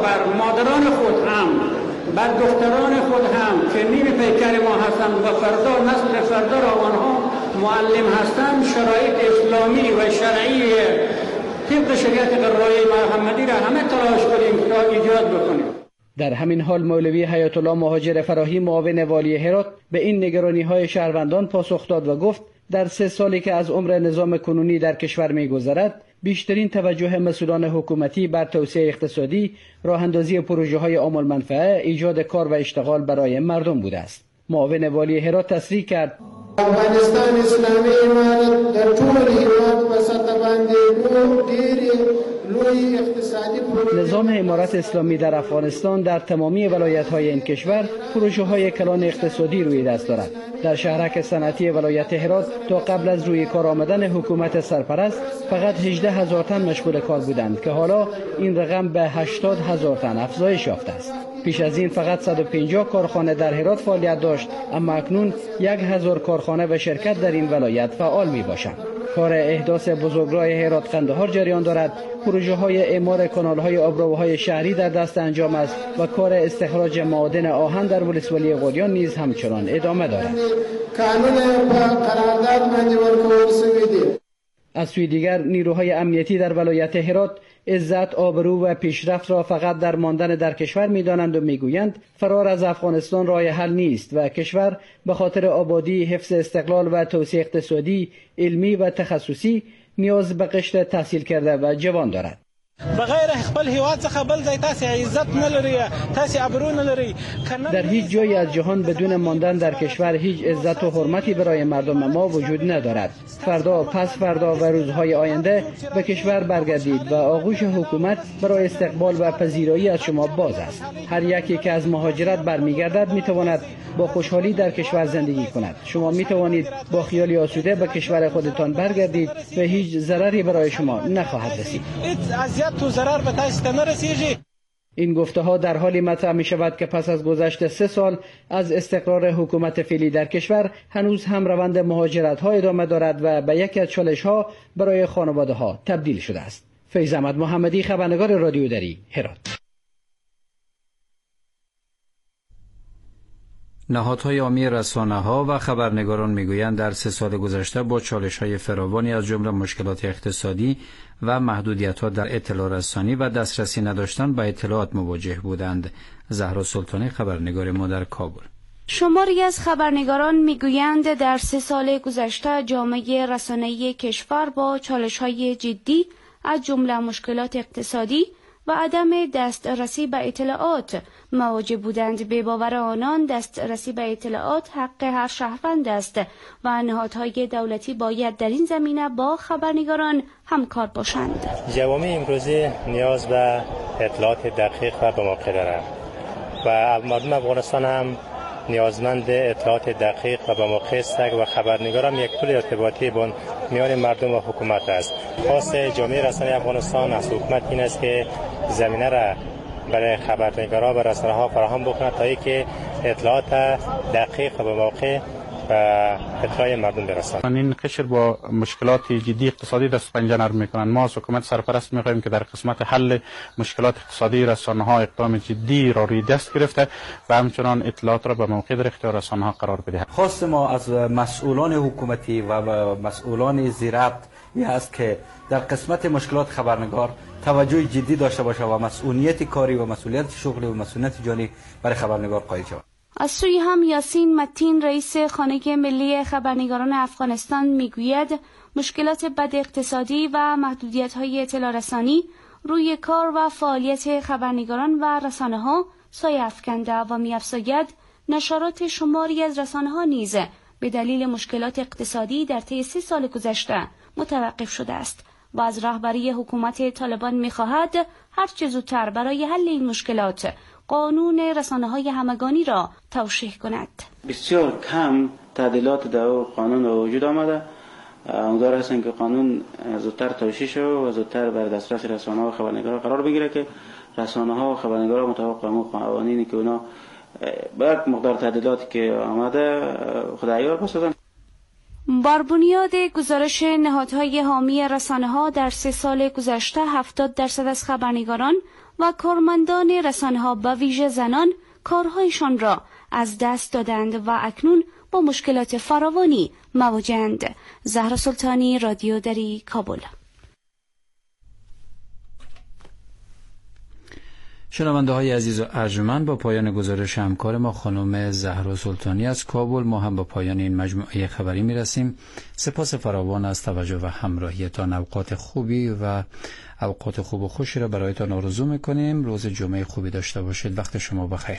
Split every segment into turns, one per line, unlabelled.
برابر مادران خود هم بعد دختران خود هم که نیم پیکر ما هستند و فردا نسل فردا را آنها معلم هستند، شرایط اسلامی و شرعی طبق شریعت قرآنی محمدی را همه تلاش کنیم تا ایجاد بکنیم.
در همین حال مولوی حیات الله مهاجر فراهی معاون والی هرات به این نگرانی‌های شهروندان پاسخ داد و گفت در 3 سالی که از عمر نظام کنونی در کشور می‌گذرد بیشترین توجه مسئولان حکومتی بر توسعه اقتصادی، راه‌اندازی پروژه‌های عام النفعه، ایجاد کار و اشتغال برای مردم بوده است. معاون والی هرات تصریح کرد
افغانستان اسلامي امارت در ټول هیواد په سطح باندې ډېر لوی اقتصادي
نظام امارت اسلامی در افغانستان در تمامی ولایت‌های این کشور پروژه‌های کلان اقتصادی روی دست دارد. در شهرک صنعتی ولایت هرات تا قبل از روی کار آمدن حکومت سرپرست فقط 18,000 تن مشغول کار بودند که حالا این رقم به 80,000 تن افزایش یافته است. پیش از این فقط 150 کارخانه در هرات فعالیت داشت، اما اکنون 1,000 کارخانه و شرکت در این ولایت فعال می باشند. کار احداث بزرگراه هرات قندهار جریان دارد. پروژه های اعمار کانال های آبراوهای شهری در دست انجام است و کار استخراج معادن آهن در ولسوالی غوریان نیز همچنان ادامه دارد. از سوی دیگر نیروهای امنیتی در ولایت هرات عزت، آبرو و پیشرفت را فقط در ماندن در کشور می‌دانند و می‌گویند فرار از افغانستان راه حل نیست و کشور به خاطر آبادی، حفظ استقلال و توسعه اقتصادی، علمی و تخصصی نیاز به قشر تحصیل کرده و جوان دارد.
بغیر خپل هیواد څخه بل ځای تاسو عزت نه لري، تاسو ابرو نه لري.
در هیچ جایی از جهان بدون ماندن در کشور هیچ عزت و حرمتی برای مردم ما وجود ندارد. فردا، پس فردا و روزهای آینده به کشور برگردید و آغوش حکومت برای استقبال و پذیرایی از شما باز است. هر یکی که از مهاجرت برمیگردد میتواند با خوشحالی در کشور زندگی کند. شما میتوانید با خیالی آسوده به کشور خودتان برگردید و هیچ ضرری برای شما نخواهد رسید. این گفته ها در حالی مطرح می شود که پس از گذشت 3 سال از استقرار حکومت فعلی در کشور هنوز هم روند مهاجرت ها ادامه دارد و به یکی از چالش ها برای خانواده ها تبدیل شده است. فیض احمد محمدی، خبرنگار رادیو دری، هرات.
نهادهای عامی رسانه‌ها و خبرنگاران میگویند در 3 سال گذشته با چالش‌های فراوانی از جمله مشکلات اقتصادی و محدودیت‌ها در اطلاع رسانی و دسترسی نداشتن به اطلاعات مواجه بودند. زهرا سلطانی، خبرنگار ما در کابل.
شماری از خبرنگاران میگویند در 3 سال گذشته جامعه رسانه‌ای کشور با چالش‌های جدی از جمله مشکلات اقتصادی و عدم دسترسی به اطلاعات مواجه بودند. به باور آنان دسترسی به اطلاعات حق هر شهروند است و نهادهای دولتی باید در این زمینه با خبرنگاران همکار باشند.
جوامع امروزی نیاز به اطلاعات دقیق و به موقع دارند و مردم افغانستان هم نیازمند اطلاعات دقیق و به موقع است و خبرنگار هم یک پل ارتباطی بین میان مردم و حکومت است. خواست جامعه رسانه افغانستان از حکومت این است که زمینه را برای خبرنگارا و رسانه‌ها فراهم بکند تا اینکه اطلاعات دقیق و به موقع و اطلاع مردم برساند.
این قشر با مشکلات جدی اقتصادی دست پنجه نرم میکنند. ما از حکومت سرپرست میخواهیم که در قسمت حل مشکلات اقتصادی رسانه‌ها اقدام جدی را روی دست گرفته و همچنان اطلاعات را به موقع در اختیار رسانه‌ها قرار بده.
خواست ما از مسئولان حکومتی و مسئولان زیربط این است که در قسمت مشکلات خبرنگار توجه جدی داشته باشه و مسئولیت کاری و مسئولیت شغلی و مسئولیت جانی برای خبرنگار قائل شود.
از سوی هم یاسین متین رئیس خانه ملی خبرنگاران افغانستان میگوید مشکلات بد اقتصادی و محدودیت‌های اطلاع رسانی روی کار و فعالیت خبرنگاران و رسانه‌ها سایه افکنده و می‌افزاید نشرات شماری از رسانه‌ها نیز به دلیل مشکلات اقتصادی در طی 3 سال گذشته متوقف شده است و از رهبری حکومت طالبان می‌خواهد هر چه زودتر برای حل این مشکلات قانون رسانه‌های همگانی را توشیح کند.
بسیار کم تعدیلات در قانون وجود آمده. امیدوار هستیم که قانون زودتر توشیح شود و زودتر بر دسترس رسانه‌ها و خبرنگاران قرار بگیره که رسانه‌ها و خبرنگاران مطابق قوانینی که اونا با یک مقدار تعدیلاتی که آمده خداییار بسازند.
بر بنیاد گزارش نهادهای حامی رسانه‌ها در 3 سال گذشته 70% از خبرنگاران و کارمندان رسانه‌ها به ویژه زنان کارهایشان را از دست دادند و اکنون با مشکلات فراوانی مواجه‌اند. زهرا سلطانی، رادیو دری، کابل.
شنونده های عزیز و ارجمند، با پایان گزارش همکار ما خانم زهرا سلطانی از کابل ما هم با پایان این مجموعه خبری میرسیم. سپاس فراوان از توجه و همراهیتان. اوقات خوبی و اوقات خوب و خوشی را برایتان آرزو میکنیم. روز جمعه خوبی داشته باشید. وقت شما بخیر.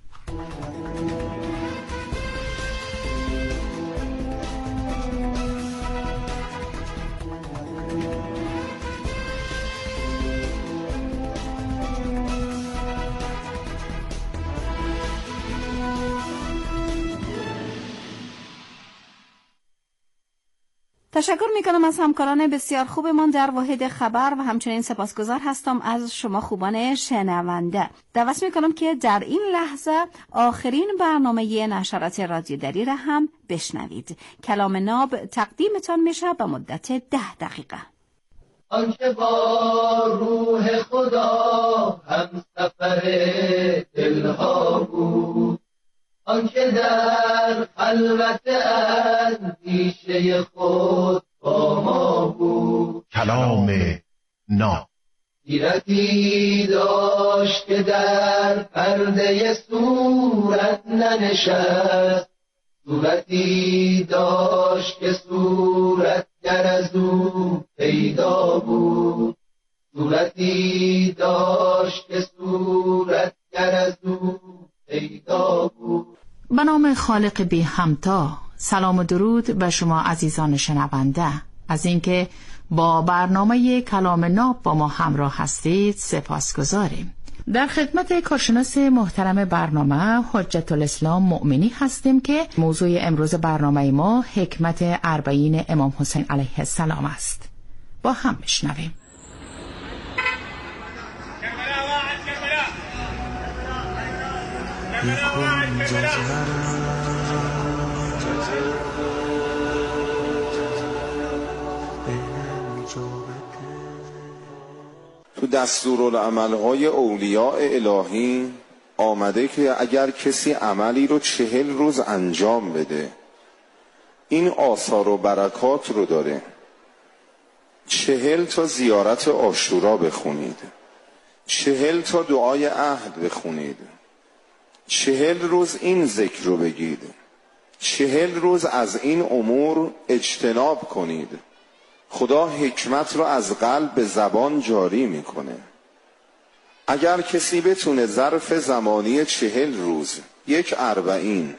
تشکر میکنم از همکاران بسیار خوبمان در واحد خبر و همچنین سپاسگزار هستم از شما خوبان شنونده. دعوت میکنم که در این لحظه آخرین برنامه نشرات رادیو دری را هم بشنوید. کلام ناب تقدیمتان میشه به مدت 10 دقیقه.
آنکه با روح خدا هم سفر دلها بود، آنکه در خلوت اندیشه خود با ما بود.
کلام ناب
سیرتی داشت که در پرده صورت ننشست، صورتی داشت که صورتگر از او پیدا بود، صورتی داشت که صورتگر از او پیدا بود.
به نام خالق بی همتا، سلام و درود به شما عزیزان شنونده. از اینکه با برنامه کلام ناب با ما همراه هستید سپاسگزاریم. در خدمت کارشناس محترم برنامه حجت الاسلام مؤمنی هستیم که موضوع امروز برنامه ما حکمت 40 امام حسین علیه السلام است. با هم بشنویم.
تو دستورالعمل‌های اولیاء الهی آمده که اگر کسی عملی رو 40 روز انجام بده این آثار و برکات رو داره. 40 تا زیارت عاشورا بخونید، 40 تا دعای عهد بخونید، 40 روز این ذکر رو بگید، 40 روز از این امور اجتناب کنید. خدا حکمت رو از قلب به زبان جاری میکنه. اگر کسی بتونه ظرف زمانی 40 روز 41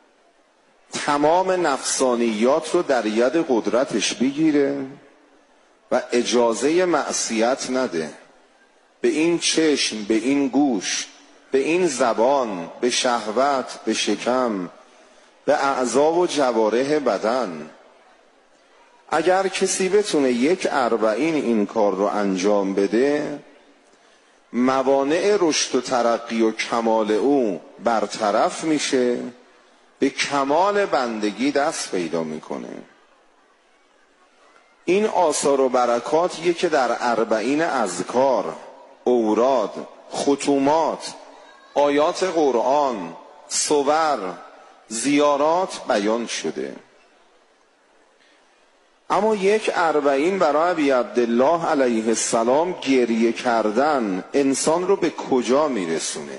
تمام نفسانیات رو در ید قدرتش بگیره و اجازه معصیت نده، به این چشم، به این گوش، به این زبان، به شهوت، به شکم، به اعضا و جوارح بدن، اگر کسی بتونه 41 این کار رو انجام بده موانع رشد و ترقی و کمال او برطرف میشه، به کمال بندگی دست پیدا میکنه. این آثار و برکاتیه که در 40 اذکار، اوراد، ختومات، آیات قرآن، صور، زیارات بیان شده. اما 41 برای ابی عبدالله علیه السلام گریه کردن انسان رو به کجا میرسونه؟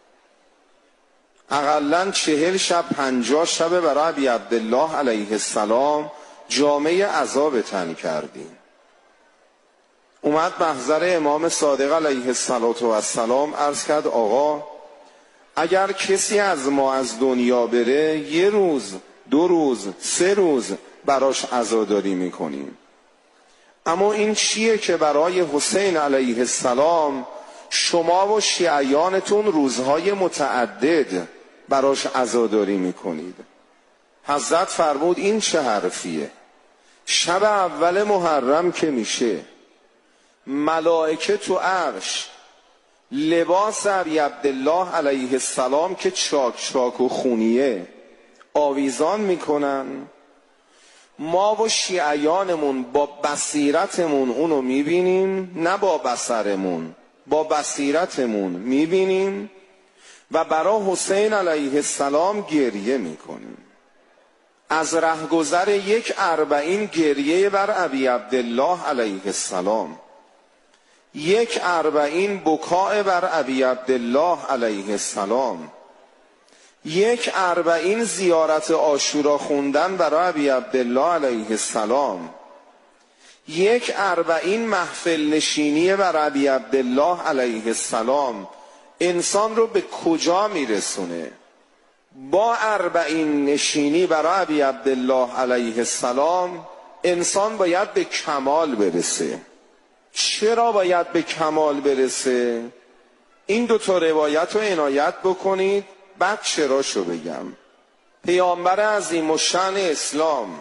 اقلن 40 شب 50 شب برای ابی عبدالله علیه السلام جامعه عذاب تن کردیم. اومد محضر امام صادق علیه السلام عرض کرد آقا اگر کسی از ما از دنیا بره 1 روز، 2 روز، 3 روز براش عزاداری میکنیم، اما این چیه که برای حسین علیه السلام شما و شیعیانتون روزهای متعدد براش عزاداری میکنید؟ حضرت فرمود این چه حرفیه؟ شب اول محرم که میشه ملائکه تو عرش لباس ابی عبدالله علیه السلام که چاک چاک و خونیه آویزان میکنن، ما و شیعیانمون با بصیرتمون اونو میبینیم، نه با بصرمون، با بصیرتمون میبینیم و برای حسین علیه السلام گریه میکنیم. از رهگذر یک 40 گریه بر ابی عبدالله علیه السلام، یک 40 بکاء بر ابی عبدالله علیه السلام، یک 40 زیارت عاشورا خوندن برای ابی عبدالله علیه السلام، یک 40 محفل نشینی بر ابی عبدالله علیه السلام انسان رو به کجا میرسونه؟ با 40 نشینی برای ابی عبدالله علیه السلام انسان باید به کمال برسه. چرا باید به کمال برسه؟ این 2 روایت رو عنایت بکنید، بعد چراشو بگم. پیامبر عظیم الشأن اسلام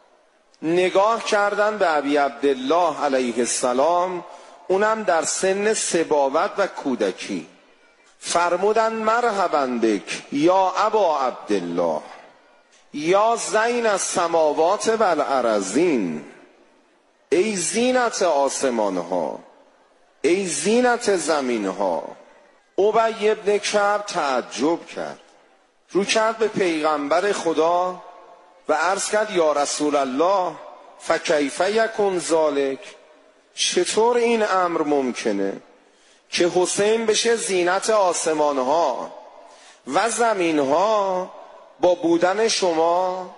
نگاه کردن به ابی عبدالله علیه السلام، اونم در سن سباوت و کودکی، فرمودن مرحبا بک یا ابا عبدالله یا زین السماوات و الارضین، ای زینت آسمان ها، ای زینت زمین ها. ابی ابن کعب تعجب کرد، رو کرد به پیغمبر خدا و عرض کرد یا رسول الله فکیف یکن ذالک، چطور این امر ممکنه که حسین بشه زینت آسمان ها و زمین ها با بودن شما؟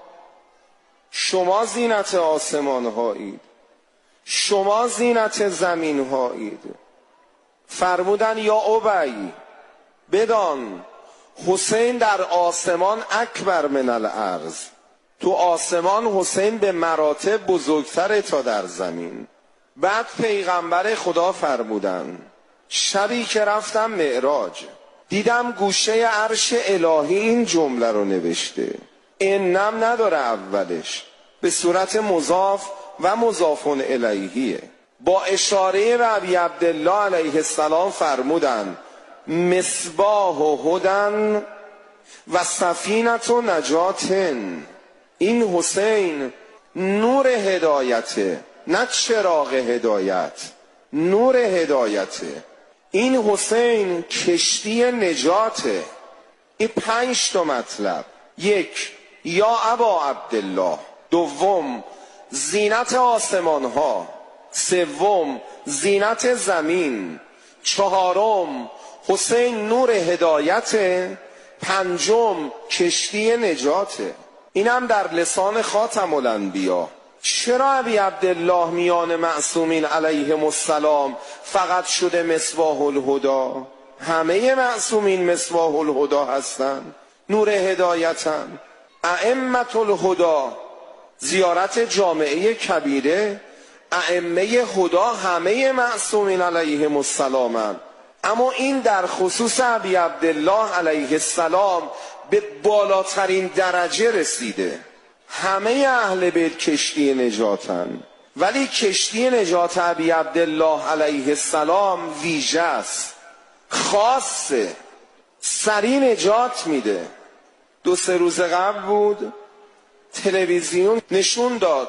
شما زینت آسمان هایید، شما زینت زمین هایید. فرمودن یا ابی بدان حسین در آسمان اکبر من الارض، تو آسمان حسین به مراتب بزرگتره تا در زمین. بعد پیغمبر خدا فرمودن شبی که رفتم معراج دیدم گوشه عرش الهی این جمله رو نوشته، انم نداره اولش، به صورت مضاف و مضاف الیهیه. با اشاره به ابی عبدالله علیه السلام فرمودن مصباح و هدن و سفینت و نجاتن. این حسین نور هدایته، نه چراغ هدایت، نور هدایته. این حسین کشتی نجاته. این 5 مطلب: 1 یا ابا عبدالله، 2 زینت آسمان ها، 3 زینت زمین، 4 حسین نور هدایته، 5 کشتی نجاته. اینم در لسان خاتم الانبیا. چرا ابی عبدالله میان معصومین علیهم السلام فقط شده مصباح الهدی؟ همه معصومین مصباح الهدی هستن، نور هدایتن. ائمة الهدی، زیارت جامعه کبیره، ائمه هدی همه معصومین علیهم السلامن. اما این در خصوص ابی عبدالله علیه السلام به بالاترین درجه رسیده. همه اهل بیت کشتی نجاتن، ولی کشتی نجات ابی عبدالله علیه السلام ویژه است، خاصه، سری نجات میده. 2-3 روز قبل بود تلویزیون نشون داد،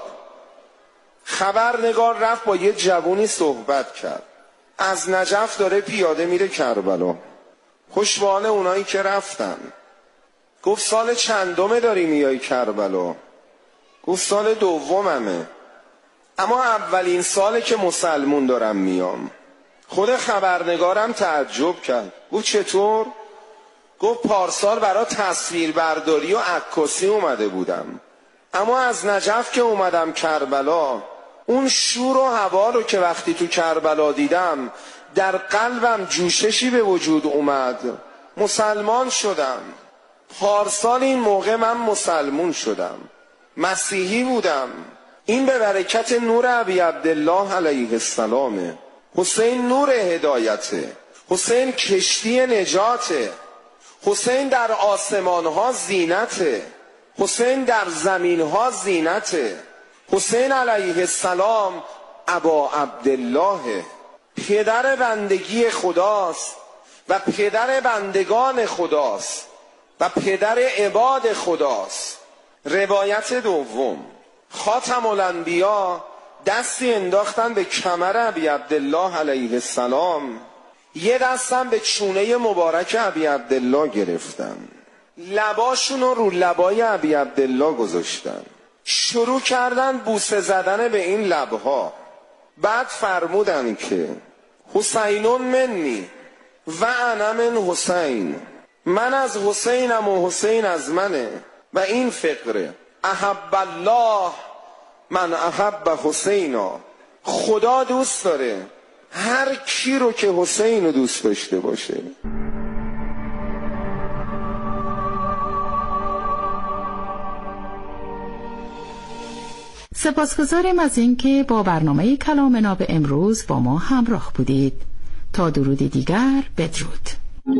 خبرنگار رفت با یه جوونی صحبت کرد، از نجف داره پیاده میره کربلا. خوشبال اونایی که رفتن. گفت سال چندمه داری میای کربلا؟ گفت سال 2مه، اما اولین ساله که مسلمون دارم میام. خود خبرنگارم تعجب کرد، گفت چطور؟ گفت پارسال برای تصویربرداری و عکاسی اومده بودم، اما از نجف که اومدم کربلا، اون شور و هوا رو که وقتی تو کربلا دیدم در قلبم جوششی به وجود اومد، مسلمان شدم. پارسال این موقع من مسلمون شدم، مسیحی بودم. این به برکت نور ابی عبدالله علیه السلامه. حسین نور هدایته، حسین کشتی نجاته، حسین در آسمان ها زینته، حسین در زمین ها زینته. حسین علیه السلام ابا عبدالله، پدر بندگی خداست و پدر بندگان خداست و پدر عباد خداست. روایت 2، خاتم الانبیا دستی انداختن به کمر ابی عبدالله علیه السلام، یه دستم به چونه مبارک ابی عبدالله گرفتن، لباشون رو لبای ابی عبدالله گذاشتن، شروع کردن بوسه زدن به این لبها. بعد فرمودن که حسینون منی و انا من حسین، من از حسینم و حسین از منه. و این فقره احب الله من احب حسینا، خدا دوست داره هر کی رو که حسین رو دوست داشته باشه.
سپاسگزاریم از اینکه با برنامه کلام ناب امروز با ما همراه بودید. تا درود دیگر، بدرود.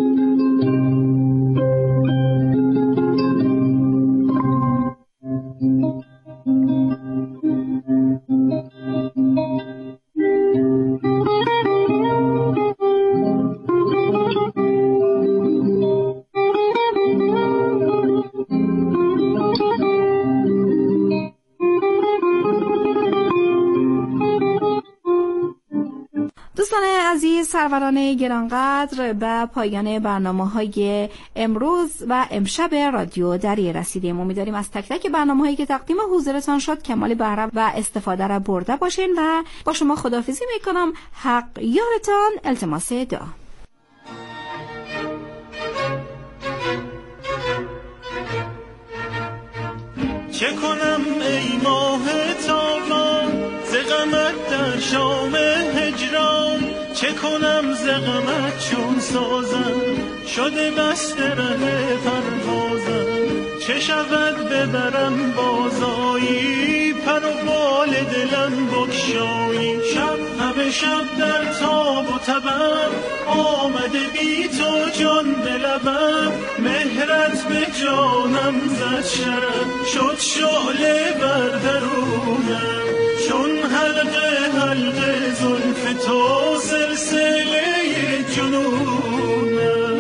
دوستان عزیز، سروران گرانقدر، به پایان برنامه‌های امروز و امشب رادیو دری رسیدیم. امیدواریم از تک تک برنامه‌هایی که تقدیم حضورتان شد کمال بهره و استفاده را برده باشین و با شما خداحافظی میکنم. حق یارتان. التماس دعا.
چه کنم ای ماه تابان ز غمت در شام هجران، چه کنم ز غمت چون سازم شده بسته ره پروازم. چه شود ببرم بازایی پر و بال دلم بگشایی. شب همه شب در تاب و تبم آمده بی تو جان به لبم. مهرت به جانم زد شرم شد شعله بر درونم. چون حلقه حلقه زلف تو سلسله جنونم.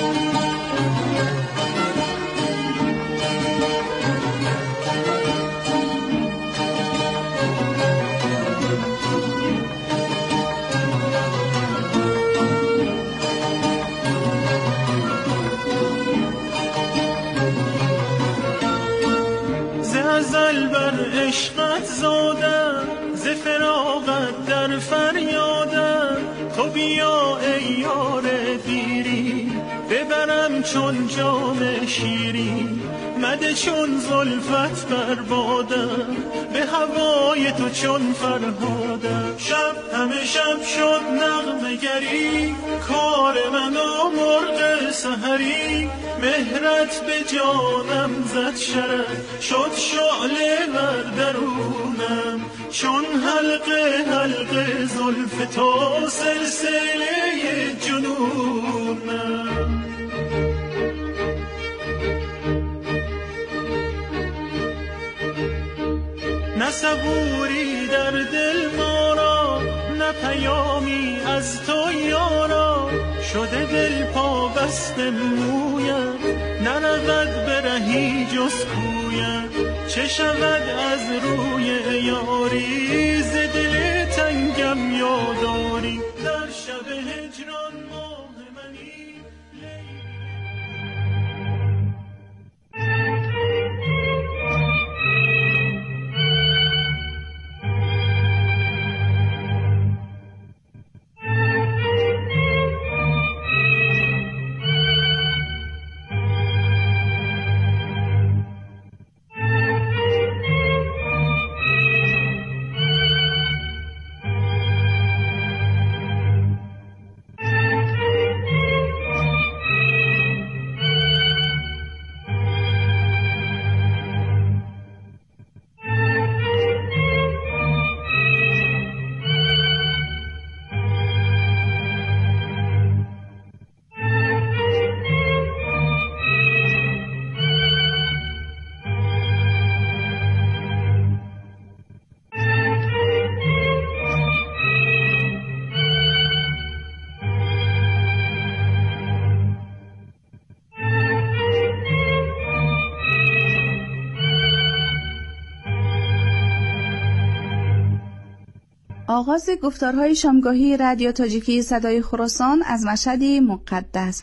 ازل بر عشقت زادم ز فراقت در فریادم. تو بیا ای یار دیری ببرم چون جام شیرین. مده چون زلفت بربادم به هوای تو چون فرهادم. شب همه شب شد نغمه گری کار من و مرغ سحری. مهرت به جانم زد شرف شد شعله بر درونم. چون حلقه حلقه زلف تو سلسله جنونم. نه صبوری در دل ما را نه پیامی از تو یارا. شده دل پا بسته مویم نرود برهی جز کویم. چه شود از روی یاری ز دل تنگم یاداری. در شب هجران ماه منی
آغاز گفتارهای شامگاهی رادیو تاجیکی صدای خراسان از مشهدی مقدس.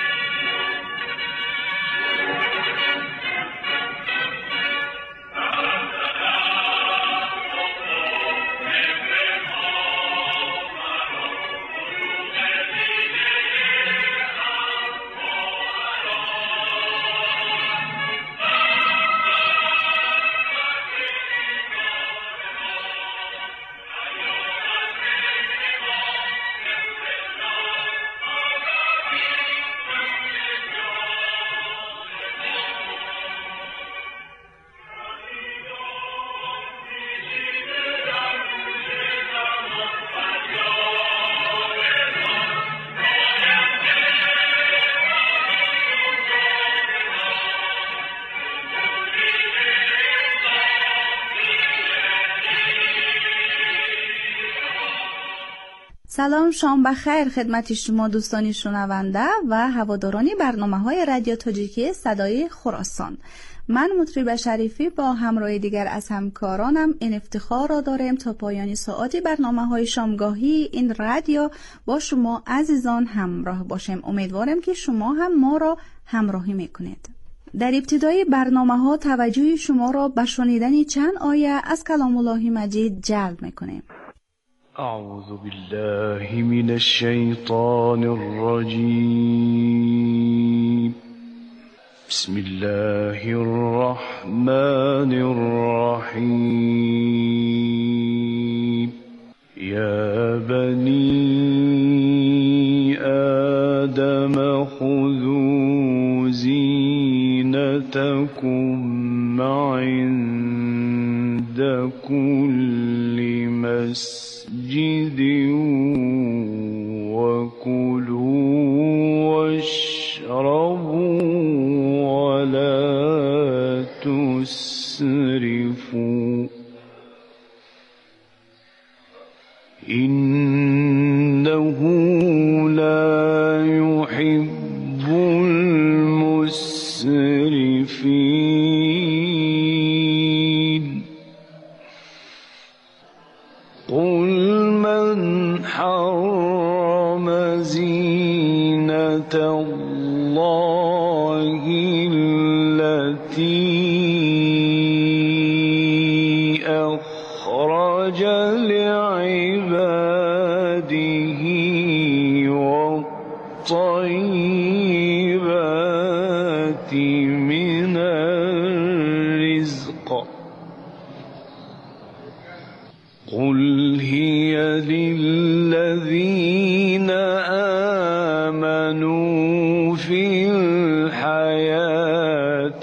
سلام، شام بخیر خدمت شما دوستانی شنونده و هواداران برنامه‌های رادیو تاجیکی صدای خراسان. من مطرب شریفی با همراه دیگر از همکارانم این افتخار را داریم تا پایان ساعت برنامه‌های شامگاهی این رادیو با شما عزیزان همراه باشیم. امیدوارم که شما هم ما را همراهی میکنید. در ابتدای برنامه‌ها توجه شما را به شنیدن چند آیه از کلام الله مجید جلب میکنیم.
أعوذ بالله من الشيطان الرجيم. بسم الله الرحمن الرحيم. يا بني آدم خذوا زينتكم عند كل مسجد وكلوا واشربوا ولا تسرفوا إنه لا يحب المسرفين. قل من حرم زينة الله التي أخرج لعباده والطيبات من الرزق. قل هي للذين آمنوا في الحياة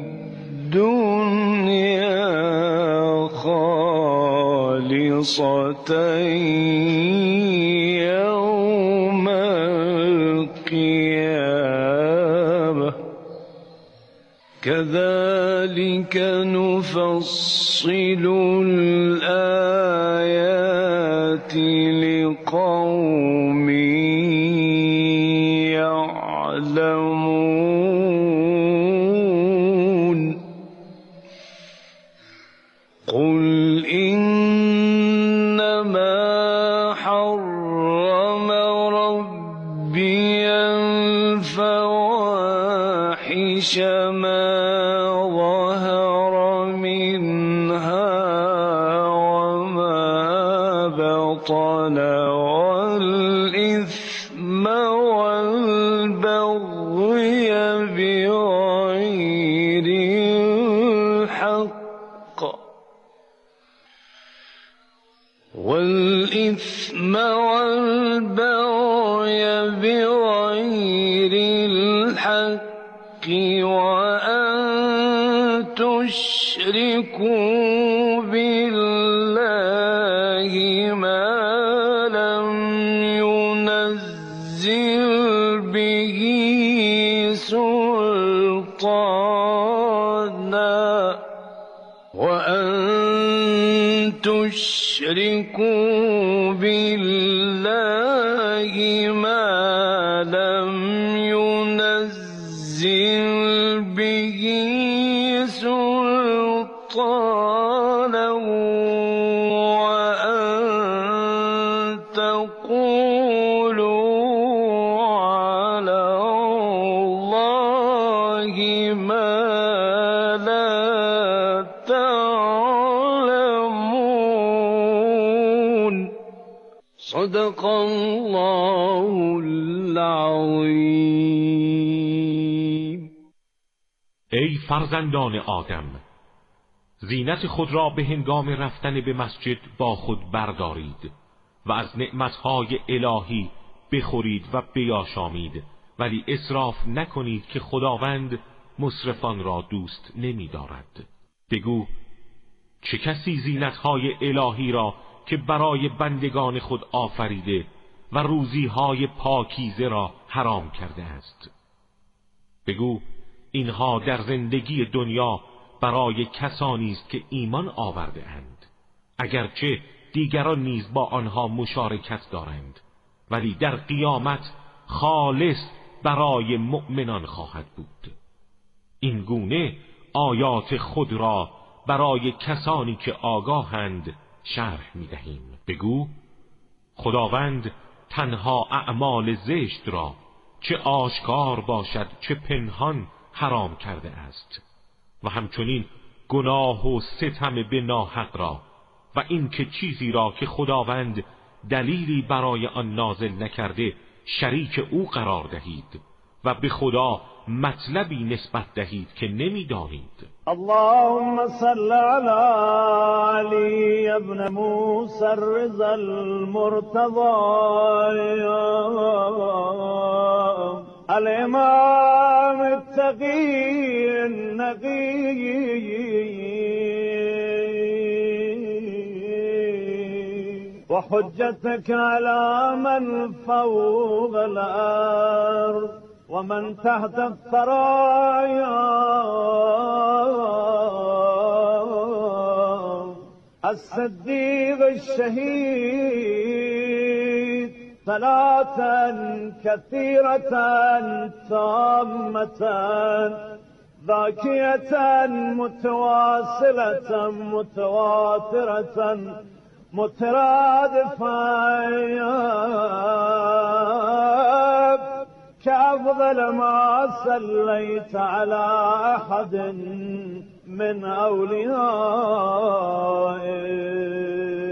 الدنيا خالصة يوم القيامة كذلك نفصل الآيات لقوم يعلمون. قل إنما حرم ربي الفواحش ما ظهر منها وما بطن والإثم والبغي بغير الحق بغير الحق وأن تشركوا بالله ما لم ينزل به سلطانا تشركوا بالله ما لم ينزل به سلطانا وأن صدق الله العظیم.
ای فرزندان آدم، زینت خود را به هنگام رفتن به مسجد با خود بردارید و از نعمتهای الهی بخورید و بیاشامید، ولی اسراف نکنید که خداوند مسرفان را دوست نمی دارد. بگو چه کسی زینتهای الهی را که برای بندگان خود آفریده و روزیهای پاکیزه را حرام کرده است؟ بگو اینها در زندگی دنیا برای کسانی است که ایمان آورده اند، اگرچه دیگران نیز با آنها مشارکت دارند، ولی در قیامت خالص برای مؤمنان خواهد بود. این گونه آیات خود را برای کسانی که آگاهند شرح می‌دهیم. بگو خداوند تنها اعمال زشت را چه آشکار باشد چه پنهان حرام کرده است و همچنین گناه و ستم به ناحق را و این که چیزی را که خداوند دلیلی برای آن نازل نکرده شریک او قرار دهید و به خدا مطلبی نسبت دهید که نمی‌دانید.
اللهم صل علی علی ابن موسی الرضا المرتضى الامام التقی النقی وحجتك على من فوق الأرض ومن تحت الثرايا الصديق الشهيد صلاة كثيرة تامة ذاكية متواصلة متواترة مترادفة كأفضل ما صليت على أحد من أوليائك.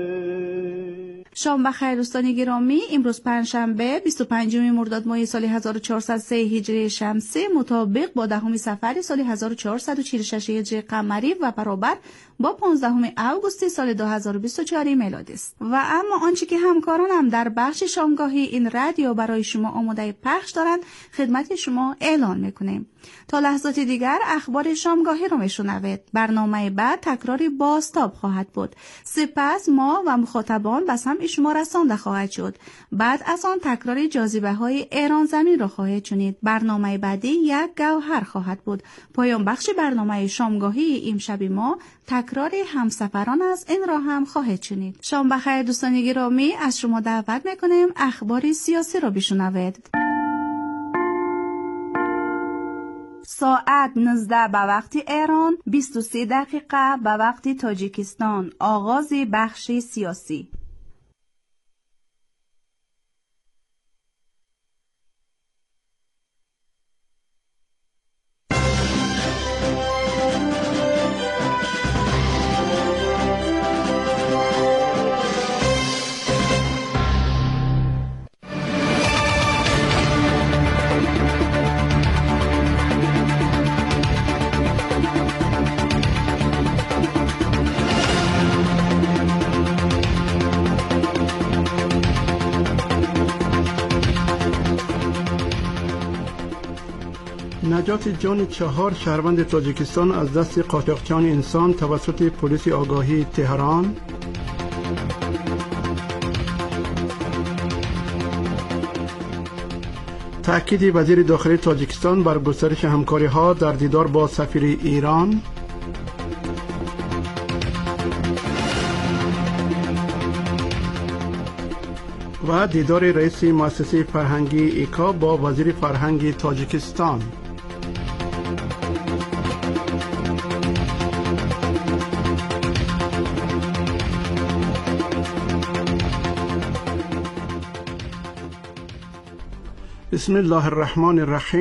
شام بخیر دوستان گرامی، امروز پنجشنبه 25 مرداد ماه سال 1403 هجری شمسی مطابق با 10 صفر سال 1446 هجری قمری و برابر با 15 اوگوست سال 2024 میلادی است. و اما آنچه که همکارانم در بخش شامگاهی این رادیو برای شما آماده پخش دارند خدمت شما اعلان میکنیم. تا لحظات دیگر اخبار شامگاهی رو میشنوید. برنامه بعد تکراری بازتاب خواهد بود. سپس ما و مخاطبان بس هم شما رسانده خواهد شد. بعد از آن تکرار جاذبه های ایران زمین را خواهید شنید. برنامه بعدی یک گوهر خواهد بود. پایان بخش برنامه شامگاهی امشب ما تکرار همسفران از این را هم خواهید شنید. شام بخیر دوستان گرامی، از شما دعوت میکنیم اخبار سیاسی را بشنوید. ساعت 19 به وقت ایران، 23 دقیقه به وقت تاجیکستان. آغاز بخش سیاسی.
نجات جان 4 شهروند تاجیکستان از دست قاچاقچیان انسان توسط پلیس آگاهی تهران. تأکید وزیر داخلی تاجیکستان بر گسترش همکاری‌ها در دیدار با سفیر ایران. و دیدار رئیس مؤسسه فرهنگی ایکا با وزیر فرهنگ تاجیکستان. بسم الله الرحمن الرحیم.